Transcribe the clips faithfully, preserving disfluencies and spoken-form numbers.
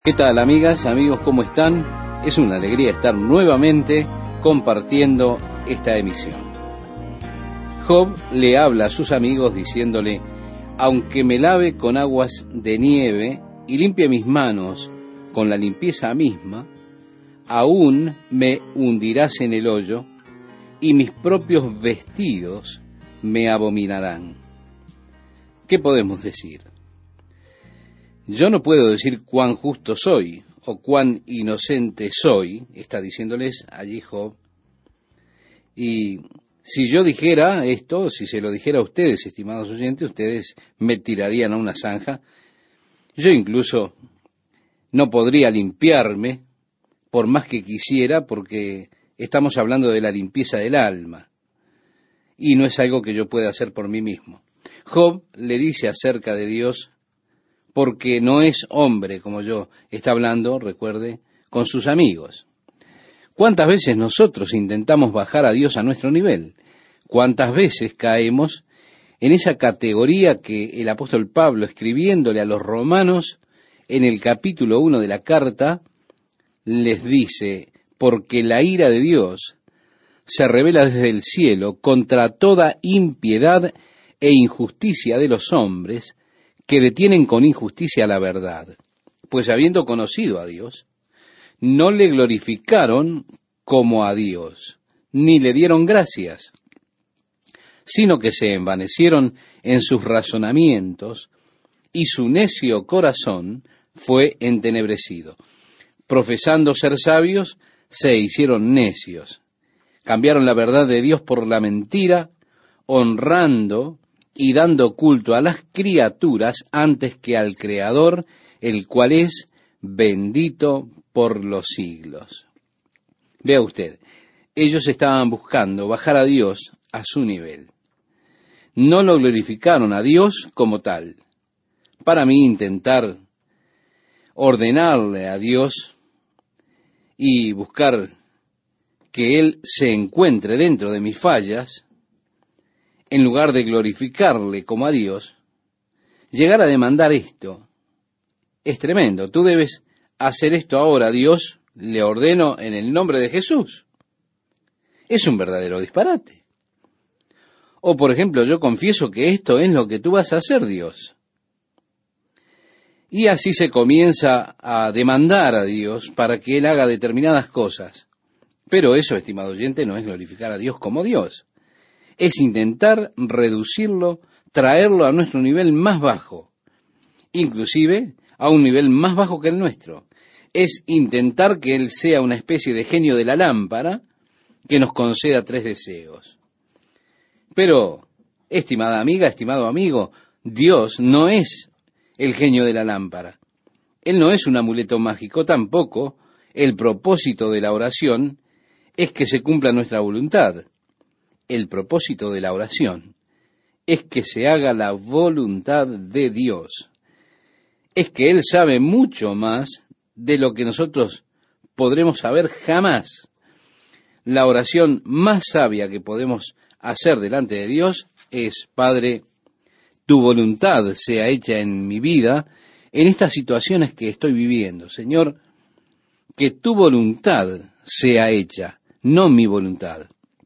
¿Qué tal, amigas, amigos? ¿Cómo están? Es una alegría estar nuevamente compartiendo esta emisión. Job le habla a sus amigos diciéndole: aunque me lave con aguas de nieve y limpie mis manos con la limpieza misma, aún me hundirás en el hoyo y mis propios vestidos me abominarán. ¿Qué podemos decir? Yo no puedo decir cuán justo soy o cuán inocente soy, está diciéndoles allí Job. Y si yo dijera esto, si se lo dijera a ustedes, estimados oyentes, ustedes me tirarían a una zanja. Yo incluso no podría limpiarme por más que quisiera, porque estamos hablando de la limpieza del alma, y no es algo que yo pueda hacer por mí mismo. Job le dice acerca de Dios, porque no es hombre como yo, está hablando, recuerde, con sus amigos. ¿Cuántas veces nosotros intentamos bajar a Dios a nuestro nivel? ¿Cuántas veces caemos en esa categoría que el apóstol Pablo, escribiéndole a los romanos en el capítulo uno de la carta, les dice: porque la ira de Dios se revela desde el cielo contra toda impiedad e injusticia de los hombres, que detienen con injusticia la verdad, pues habiendo conocido a Dios, no le glorificaron como a Dios, ni le dieron gracias, sino que se envanecieron en sus razonamientos, y su necio corazón fue entenebrecido. Profesando ser sabios, se hicieron necios. Cambiaron la verdad de Dios por la mentira, honrando y dando culto a las criaturas antes que al Creador, el cual es bendito por los siglos. Vea usted, ellos estaban buscando bajar a Dios a su nivel. No lo glorificaron a Dios como tal. Para mí, intentar ordenarle a Dios y buscar que Él se encuentre dentro de mis fallas, en lugar de glorificarle como a Dios, llegar a demandar esto es tremendo. Tú debes hacer esto ahora, Dios, le ordeno en el nombre de Jesús. Es un verdadero disparate. O, por ejemplo, yo confieso que esto es lo que tú vas a hacer, Dios. Y así se comienza a demandar a Dios para que Él haga determinadas cosas. Pero eso, estimado oyente, no es glorificar a Dios como Dios. Es intentar reducirlo, traerlo a nuestro nivel más bajo, inclusive a un nivel más bajo que el nuestro. Es intentar que Él sea una especie de genio de la lámpara que nos conceda tres deseos. Pero, estimada amiga, estimado amigo, Dios no es el genio de la lámpara. Él no es un amuleto mágico, tampoco el propósito de la oración es que se cumpla nuestra voluntad. El propósito de la oración es que se haga la voluntad de Dios. Es que Él sabe mucho más de lo que nosotros podremos saber jamás. La oración más sabia que podemos hacer delante de Dios es: Padre, tu voluntad sea hecha en mi vida, en estas situaciones que estoy viviendo. Señor, que tu voluntad sea hecha, no mi voluntad.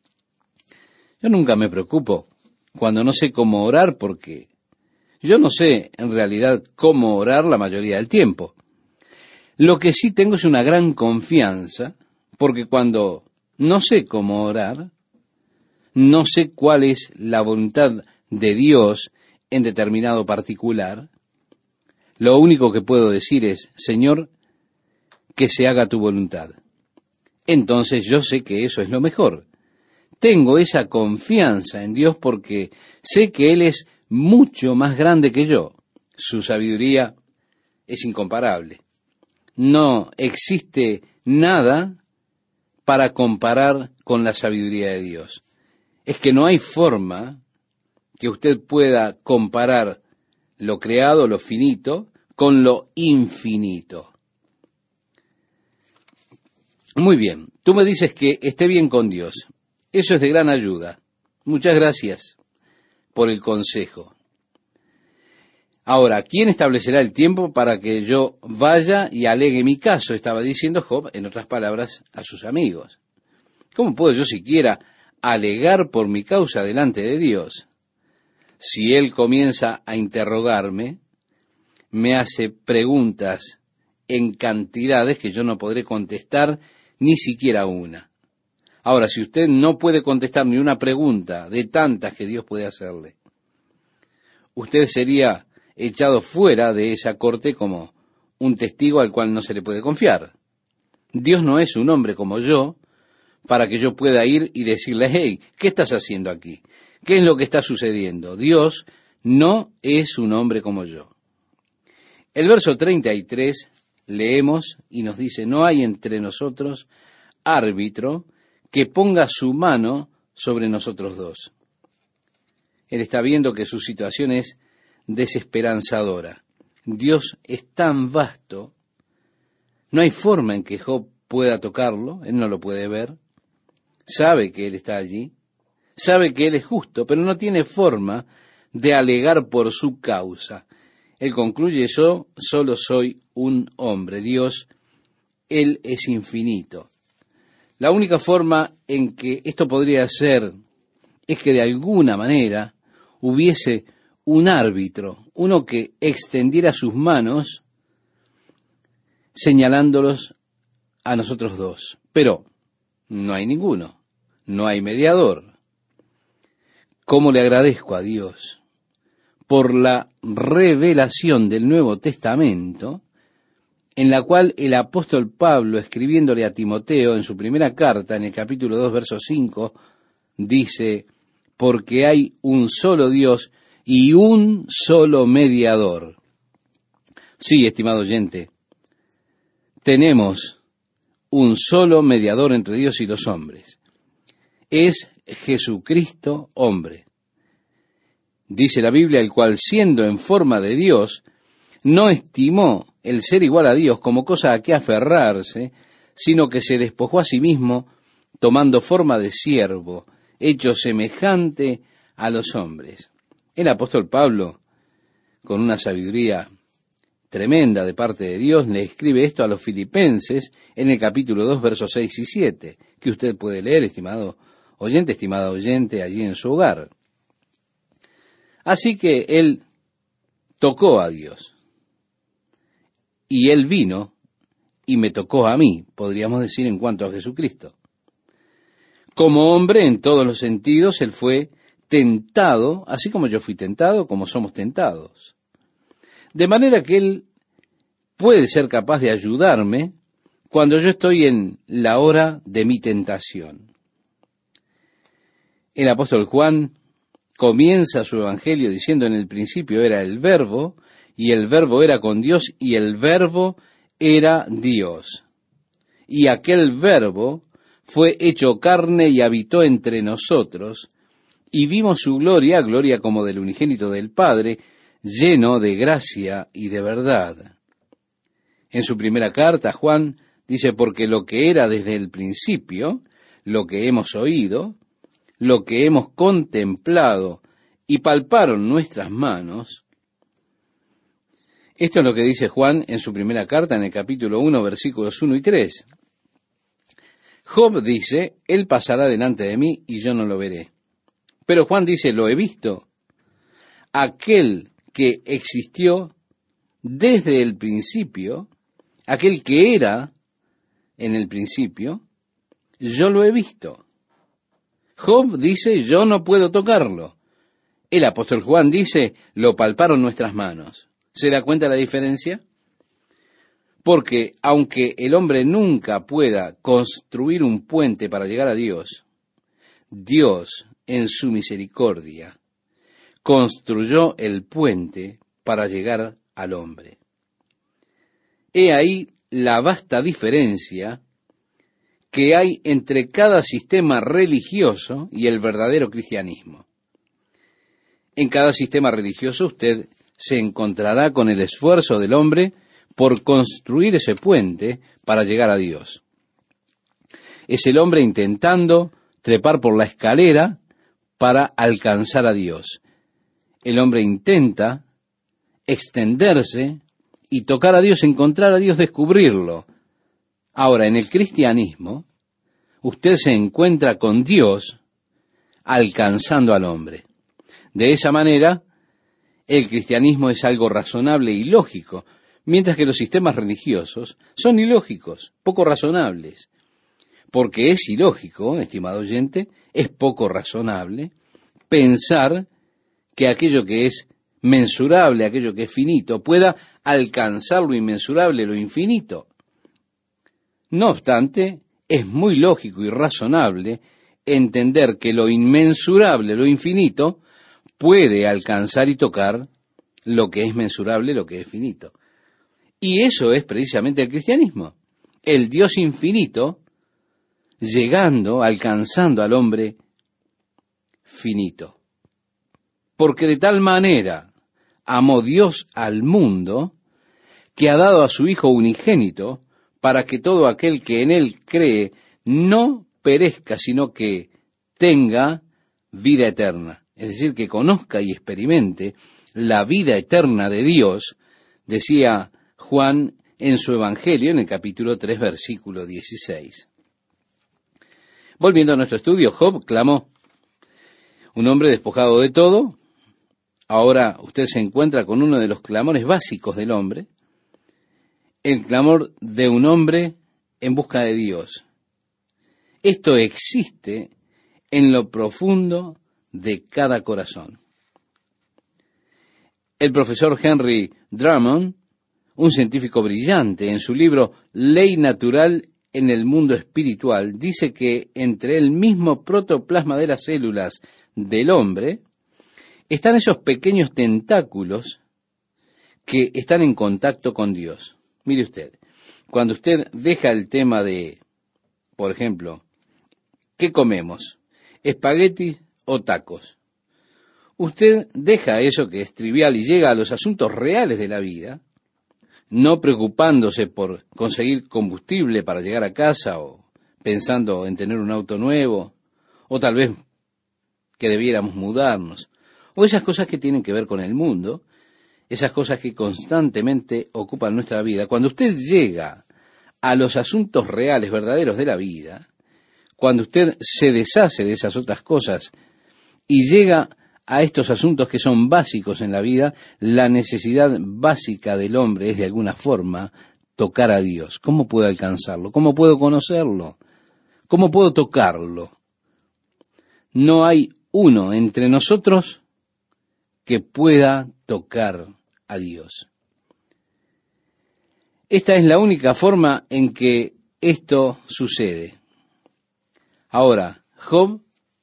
Yo nunca me preocupo cuando no sé cómo orar, porque yo no sé en realidad cómo orar la mayoría del tiempo. Lo que sí tengo es una gran confianza, porque cuando no sé cómo orar, no sé cuál es la voluntad de Dios en determinado particular, lo único que puedo decir es: Señor, que se haga tu voluntad. Entonces yo sé que eso es lo mejor. Tengo esa confianza en Dios porque sé que Él es mucho más grande que yo. Su sabiduría es incomparable. No existe nada para comparar con la sabiduría de Dios. Es que no hay forma que usted pueda comparar lo creado, lo finito, con lo infinito. Muy bien, tú me dices que esté bien con Dios. Eso es de gran ayuda. Muchas gracias por el consejo. Ahora, ¿quién establecerá el tiempo para que yo vaya y alegue mi caso? Estaba diciendo Job, en otras palabras, a sus amigos. ¿Cómo puedo yo siquiera alegar por mi causa delante de Dios? Si Él comienza a interrogarme, me hace preguntas en cantidades que yo no podré contestar ni siquiera una. Ahora, si usted no puede contestar ni una pregunta de tantas que Dios puede hacerle, usted sería echado fuera de esa corte como un testigo al cual no se le puede confiar. Dios no es un hombre como yo para que yo pueda ir y decirle, hey, ¿qué estás haciendo aquí? ¿Qué es lo que está sucediendo? Dios no es un hombre como yo. El verso treinta y tres leemos y nos dice, no hay entre nosotros árbitro que ponga su mano sobre nosotros dos. Él está viendo que su situación es desesperanzadora. Dios es tan vasto, no hay forma en que Job pueda tocarlo, él no lo puede ver, sabe que él está allí, sabe que él es justo, pero no tiene forma de alegar por su causa. Él concluye, yo solo soy un hombre, Dios, Él es infinito. La única forma en que esto podría ser es que de alguna manera hubiese un árbitro, uno que extendiera sus manos señalándolos a nosotros dos. Pero no hay ninguno, no hay mediador. ¿Cómo le agradezco a Dios por la revelación del Nuevo Testamento, en la cual el apóstol Pablo, escribiéndole a Timoteo en su primera carta, en el capítulo dos, verso cinco, dice, porque hay un solo Dios y un solo mediador. Sí, estimado oyente, tenemos un solo mediador entre Dios y los hombres. Es Jesucristo hombre. Dice la Biblia, el cual siendo en forma de Dios, no estimó el ser igual a Dios como cosa a que aferrarse, sino que se despojó a sí mismo, tomando forma de siervo, hecho semejante a los hombres. El apóstol Pablo, con una sabiduría tremenda de parte de Dios, le escribe esto a los filipenses en el capítulo dos, versos seis y siete, que usted puede leer, estimado oyente, estimada oyente, allí en su hogar. Así que él tocó a Dios. Y él vino y me tocó a mí, podríamos decir, en cuanto a Jesucristo. Como hombre, en todos los sentidos, él fue tentado, así como yo fui tentado, como somos tentados. De manera que él puede ser capaz de ayudarme cuando yo estoy en la hora de mi tentación. El apóstol Juan comienza su evangelio diciendo, en el principio era el Verbo, y el Verbo era con Dios, y el Verbo era Dios. Y aquel Verbo fue hecho carne y habitó entre nosotros, y vimos su gloria, gloria como del unigénito del Padre, lleno de gracia y de verdad. En su primera carta, Juan dice, porque lo que era desde el principio, lo que hemos oído, lo que hemos contemplado y palparon nuestras manos. Esto es lo que dice Juan en su primera carta, en el capítulo uno, versículos uno y tres. Job dice, él pasará delante de mí y yo no lo veré. Pero Juan dice, lo he visto. Aquel que existió desde el principio, aquel que era en el principio, yo lo he visto. Job dice, yo no puedo tocarlo. El apóstol Juan dice, lo palparon nuestras manos. ¿Se da cuenta la diferencia? Porque aunque el hombre nunca pueda construir un puente para llegar a Dios, Dios, en su misericordia, construyó el puente para llegar al hombre. He ahí la vasta diferencia que hay entre cada sistema religioso y el verdadero cristianismo. En cada sistema religioso usted se encontrará con el esfuerzo del hombre por construir ese puente para llegar a Dios. Es el hombre intentando trepar por la escalera para alcanzar a Dios. El hombre intenta extenderse y tocar a Dios, encontrar a Dios, descubrirlo. Ahora, en el cristianismo, usted se encuentra con Dios alcanzando al hombre. De esa manera, el cristianismo es algo razonable y lógico, mientras que los sistemas religiosos son ilógicos, poco razonables. Porque es ilógico, estimado oyente, es poco razonable pensar que aquello que es mensurable, aquello que es finito, pueda alcanzar lo inmensurable, lo infinito. No obstante, es muy lógico y razonable entender que lo inmensurable, lo infinito, puede alcanzar y tocar lo que es mensurable, lo que es finito. Y eso es precisamente el cristianismo. El Dios infinito llegando, alcanzando al hombre finito. Porque de tal manera amó Dios al mundo, que ha dado a su Hijo unigénito, para que todo aquel que en él cree no perezca, sino que tenga vida eterna. Es decir, que conozca y experimente la vida eterna de Dios, decía Juan en su Evangelio, en el capítulo tres, versículo dieciséis. Volviendo a nuestro estudio, Job clamó, un hombre despojado de todo. Ahora usted se encuentra con uno de los clamores básicos del hombre, el clamor de un hombre en busca de Dios. Esto existe en lo profundo de cada corazón. El profesor Henry Drummond, un científico brillante, en su libro Ley Natural en el Mundo Espiritual, dice que entre el mismo protoplasma de las células del hombre están esos pequeños tentáculos que están en contacto con Dios. Mire usted, cuando usted deja el tema de, por ejemplo, ¿qué comemos? ¿Espagueti o tacos? Usted deja eso que es trivial y llega a los asuntos reales de la vida, no preocupándose por conseguir combustible para llegar a casa o pensando en tener un auto nuevo, o tal vez que debiéramos mudarnos, o esas cosas que tienen que ver con el mundo, esas cosas que constantemente ocupan nuestra vida. Cuando usted llega a los asuntos reales, verdaderos de la vida, cuando usted se deshace de esas otras cosas y llega a estos asuntos que son básicos en la vida, la necesidad básica del hombre es de alguna forma tocar a Dios. ¿Cómo puedo alcanzarlo? ¿Cómo puedo conocerlo? ¿Cómo puedo tocarlo? No hay uno entre nosotros que pueda tocar a Dios. Esta es la única forma en que esto sucede. Ahora, Job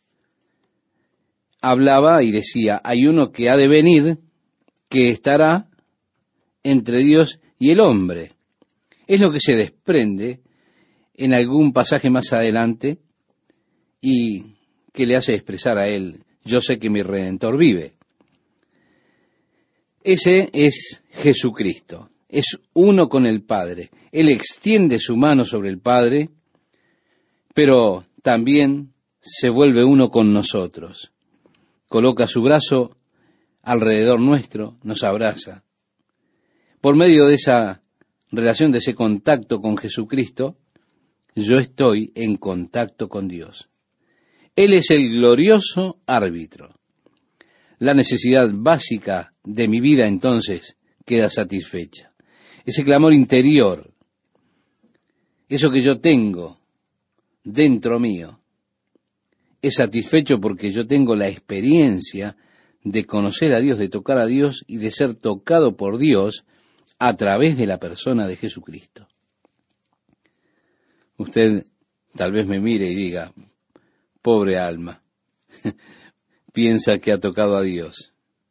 hablaba y decía, hay uno que ha de venir, que estará entre Dios y el hombre. Es lo que se desprende en algún pasaje más adelante y que le hace expresar a él, yo sé que mi Redentor vive. Ese es Jesucristo, es uno con el Padre. Él extiende su mano sobre el Padre, pero también se vuelve uno con nosotros. Coloca su brazo alrededor nuestro, nos abraza. Por medio de esa relación, de ese contacto con Jesucristo, yo estoy en contacto con Dios. Él es el glorioso árbitro. La necesidad básica de mi vida entonces queda satisfecha. Ese clamor interior, eso que yo tengo dentro mío, es satisfecho porque yo tengo la experiencia de conocer a Dios, de tocar a Dios y de ser tocado por Dios a través de la persona de Jesucristo. Usted tal vez me mire y diga, pobre alma, piensa que ha tocado a Dios.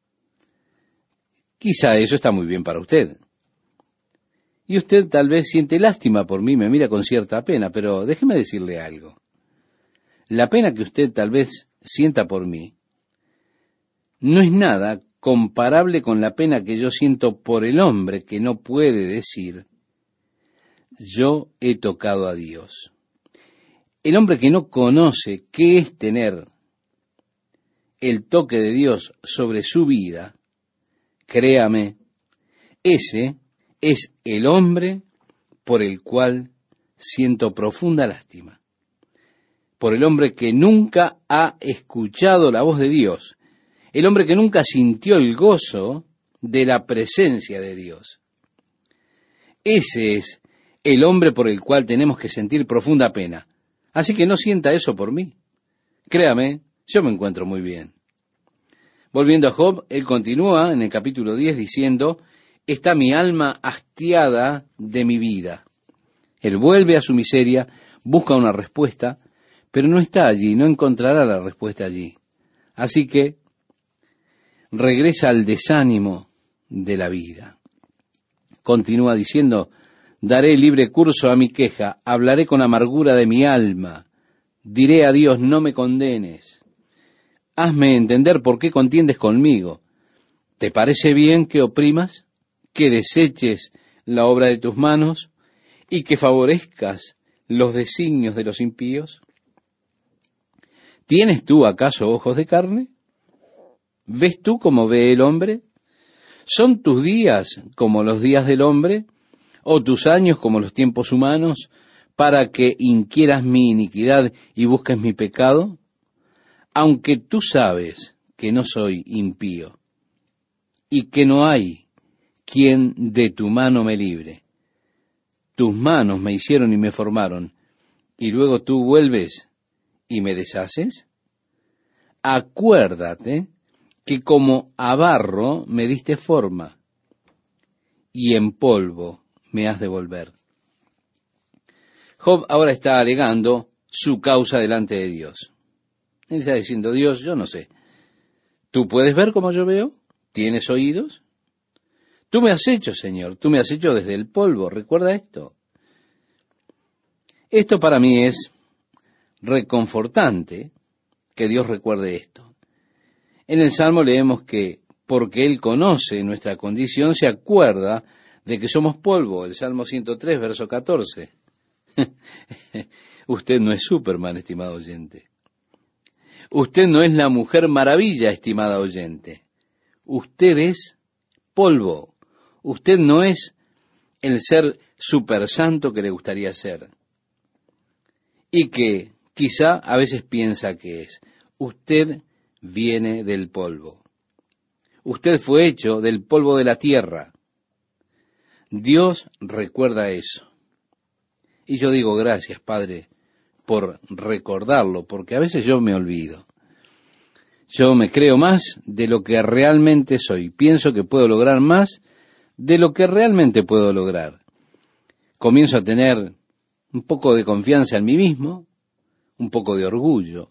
Quizá eso está muy bien para usted. Y usted tal vez siente lástima por mí, me mira con cierta pena, pero déjeme decirle algo. La pena que usted tal vez sienta por mí no es nada comparable con la pena que yo siento por el hombre que no puede decir, yo he tocado a Dios. El hombre que no conoce qué es tener el toque de Dios sobre su vida, créame Ese es el hombre por el cual siento profunda lástima, por el hombre que nunca ha escuchado la voz de Dios, el hombre que nunca sintió el gozo de la presencia de Dios. Ese es el hombre por el cual tenemos que sentir profunda pena. Así que no sienta eso por mí. Créame, yo me encuentro muy bien. Volviendo a Job, él continúa en el capítulo diez diciendo, está mi alma hastiada de mi vida. Él vuelve a su miseria, busca una respuesta, pero no está allí, no encontrará la respuesta allí. Así que regresa al desánimo de la vida. Continúa diciendo, daré libre curso a mi queja, hablaré con amargura de mi alma, diré a Dios, no me condenes. Hazme entender por qué contiendes conmigo. ¿Te parece bien que oprimas, que deseches la obra de tus manos y que favorezcas los designios de los impíos? ¿Tienes tú acaso ojos de carne? ¿Ves tú como ve el hombre? ¿Son tus días como los días del hombre, o tus años como los tiempos humanos, para que inquieras mi iniquidad y busques mi pecado? Aunque tú sabes que no soy impío, y que no hay quien de tu mano me libre. Tus manos me hicieron y me formaron, y luego tú vuelves y me deshaces. Acuérdate que como a barro me diste forma, y en polvo me has de volver. Job ahora está alegando su causa delante de Dios. Él está diciendo, Dios, yo no sé, ¿tú puedes ver como yo veo? ¿Tienes oídos? Tú me has hecho, Señor, tú me has hecho desde el polvo, ¿recuerda esto? Esto para mí es reconfortante que Dios recuerde esto. En el Salmo leemos que porque Él conoce nuestra condición, se acuerda de que somos polvo, el Salmo ciento tres, verso catorce. Usted no es Superman, estimado oyente. Usted no es la Mujer Maravilla, estimada oyente. Usted es polvo. Usted no es el ser super santo que le gustaría ser. Y que quizá a veces piensa que es. Usted viene del polvo. Usted fue hecho del polvo de la tierra. Dios recuerda eso. Y yo digo, gracias, Padre, por recordarlo, porque a veces yo me olvido. Yo me creo más de lo que realmente soy. Pienso que puedo lograr más de lo que realmente puedo lograr. Comienzo a tener un poco de confianza en mí mismo, un poco de orgullo.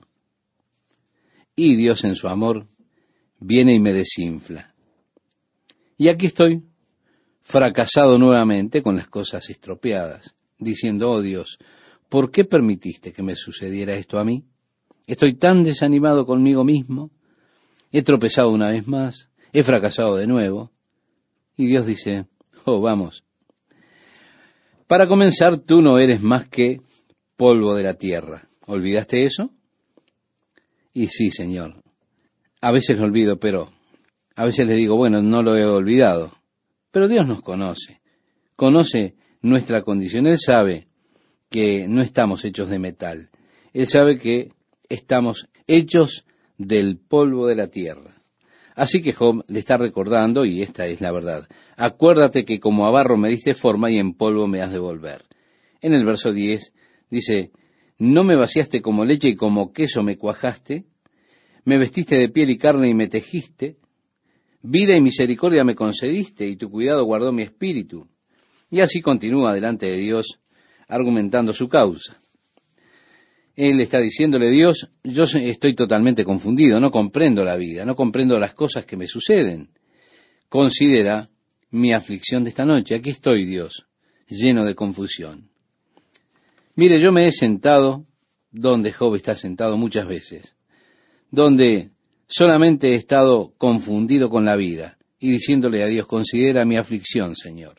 Y Dios en su amor viene y me desinfla. Y aquí estoy, fracasado nuevamente con las cosas estropeadas, diciendo, oh Dios, ¿por qué permitiste que me sucediera esto a mí? Estoy tan desanimado conmigo mismo, he tropezado una vez más, he fracasado de nuevo. Y Dios dice, oh, vamos. Para comenzar, tú no eres más que polvo de la tierra. ¿Olvidaste eso? Y sí, Señor. A veces lo olvido, pero a veces le digo, bueno, no lo he olvidado. Pero Dios nos conoce. Conoce nuestra condición. Él sabe que no estamos hechos de metal. Él sabe que estamos hechos del polvo de la tierra. Así que Job le está recordando, y esta es la verdad. Acuérdate que como a barro me diste forma y en polvo me has de volver. En el verso diez dice, no me vaciaste como leche y como queso me cuajaste, me vestiste de piel y carne y me tejiste, vida y misericordia me concediste y tu cuidado guardó mi espíritu. Y así continúa delante de Dios argumentando su causa. Él está diciéndole, Dios, yo estoy totalmente confundido, no comprendo la vida, no comprendo las cosas que me suceden. Considera mi aflicción de esta noche. Aquí estoy, Dios, lleno de confusión. Mire, yo me he sentado donde Job está sentado muchas veces, donde solamente he estado confundido con la vida y diciéndole a Dios, considera mi aflicción, Señor.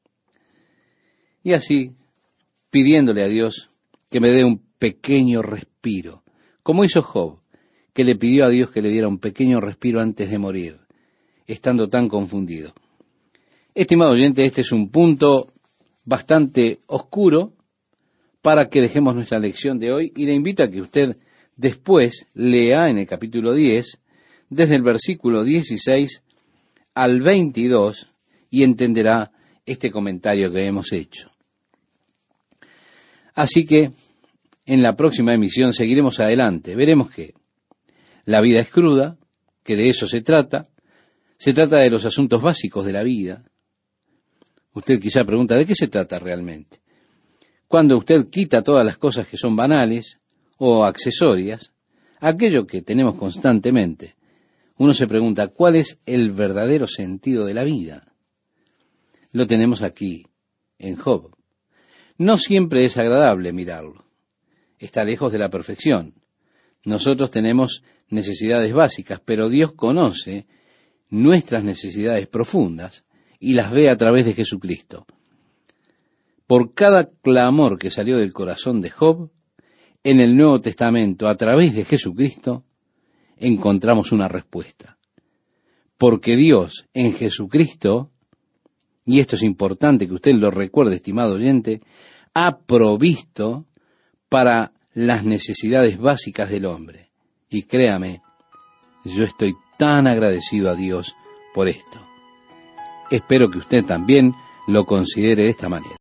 Y así, pidiéndole a Dios que me dé un pequeño respiro, como hizo Job, que le pidió a Dios que le diera un pequeño respiro antes de morir, estando tan confundido. Estimado oyente, este es un punto bastante oscuro para que dejemos nuestra lección de hoy y le invito a que usted después lea en el capítulo diez, desde el versículo dieciséis al veintidós, y entenderá este comentario que hemos hecho. Así que en la próxima emisión seguiremos adelante. Veremos que la vida es cruda, que de eso se trata. Se trata de los asuntos básicos de la vida. Usted quizá pregunta, ¿de qué se trata realmente? Cuando usted quita todas las cosas que son banales o accesorias, aquello que tenemos constantemente, uno se pregunta, ¿cuál es el verdadero sentido de la vida? Lo tenemos aquí, en Job. No siempre es agradable mirarlo. Está lejos de la perfección. Nosotros tenemos necesidades básicas, pero Dios conoce nuestras necesidades profundas y las ve a través de Jesucristo. Por cada clamor que salió del corazón de Job, en el Nuevo Testamento, a través de Jesucristo, encontramos una respuesta. Porque Dios en Jesucristo, y esto es importante que usted lo recuerde, estimado oyente, ha provisto para las necesidades básicas del hombre. Y créame, yo estoy tan agradecido a Dios por esto. Espero que usted también lo considere de esta manera.